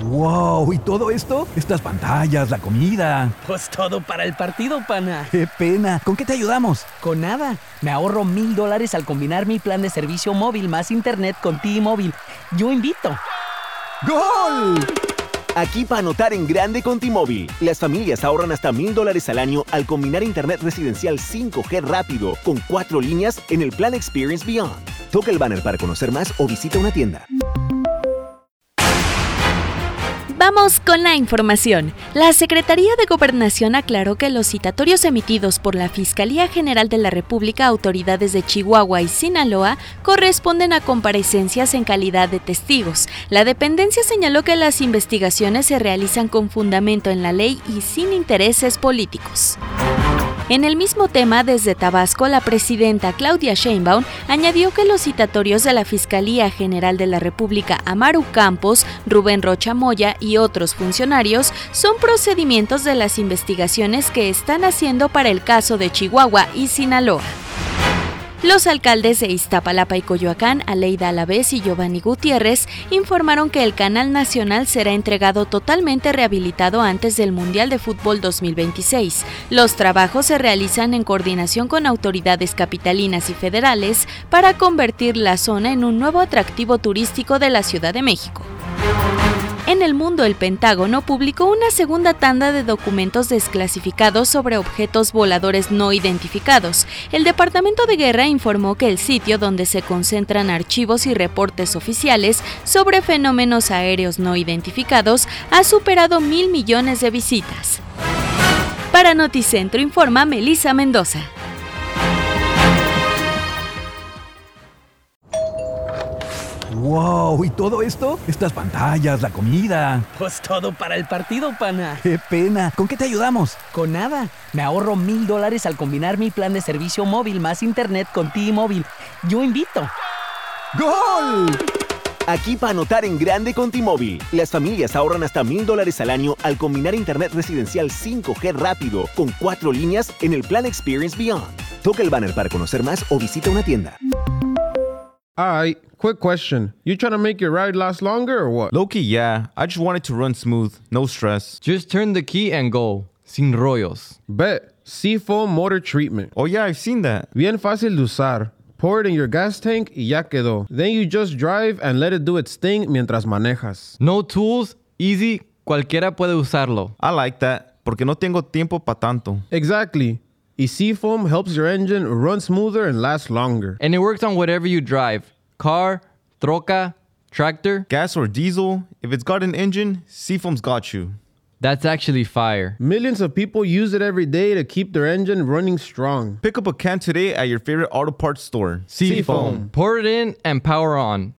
¡Wow! ¿Y todo esto? Estas pantallas, la comida. Pues todo para el partido, pana. ¡Qué pena! ¿Con qué te ayudamos? Con nada. Me ahorro $1,000 al combinar mi plan de servicio móvil más internet con T-Mobile. Yo invito. ¡Gol! Aquí para anotar en grande con T-Mobile. Las familias ahorran hasta $1,000 al año al combinar internet residencial 5G rápido con 4 líneas en el plan Experience Beyond. Toca el banner para conocer más o visita una tienda. Vamos con la información. La Secretaría de Gobernación aclaró que los citatorios emitidos por la Fiscalía General de la República a autoridades de Chihuahua y Sinaloa corresponden a comparecencias en calidad de testigos. La dependencia señaló que las investigaciones se realizan con fundamento en la ley y sin intereses políticos. En el mismo tema, desde Tabasco, la presidenta Claudia Sheinbaum añadió que los citatorios de la Fiscalía General de la República a Maru Campos, Rubén Rocha Moya y otros funcionarios son procedimientos de las investigaciones que están haciendo para el caso de Chihuahua y Sinaloa. Los alcaldes de Iztapalapa y Coyoacán, Aleida Alavés y Giovanni Gutiérrez, informaron que el canal nacional será entregado totalmente rehabilitado antes del Mundial de Fútbol 2026. Los trabajos se realizan en coordinación con autoridades capitalinas y federales para convertir la zona en un nuevo atractivo turístico de la Ciudad de México. En el mundo, el Pentágono publicó una segunda tanda de documentos desclasificados sobre objetos voladores no identificados. El Departamento de Guerra informó que el sitio donde se concentran archivos y reportes oficiales sobre fenómenos aéreos no identificados ha superado 1,000 millones de visitas. Para Noticentro informa Melissa Mendoza. ¡Wow! ¿Y todo esto? Estas pantallas, la comida. Pues todo para el partido, pana. ¡Qué pena! ¿Con qué te ayudamos? Con nada. Me ahorro $1,000 al combinar mi plan de servicio móvil más internet con T-Mobile. Yo invito. ¡Gol! Aquí para anotar en grande con T-Mobile. Las familias ahorran hasta $1,000 al año al combinar internet residencial 5G rápido con 4 líneas en el plan Experience Beyond. Toca el banner para conocer más o visita una tienda. Alright, quick question. You trying to make your ride last longer or what? Low-key, yeah. I just want it to run smooth. No stress. Just turn the key and go. Sin rollos. Bet. Seafoam Motor Treatment. Oh yeah, I've seen that. Bien fácil de usar. Pour it in your gas tank y ya quedó. Then you just drive and let it do its thing mientras manejas. No tools, easy, cualquiera puede usarlo. I like that, porque no tengo tiempo pa' tanto. Exactly. Y Seafoam helps your engine run smoother and last longer. And it works on whatever you drive. Car, troca, tractor. Gas or diesel, if it's got an engine, Seafoam's got you. That's actually fire. Millions of people use it every day to keep their engine running strong. Pick up a can today at your favorite auto parts store. Seafoam. Pour it in and power on.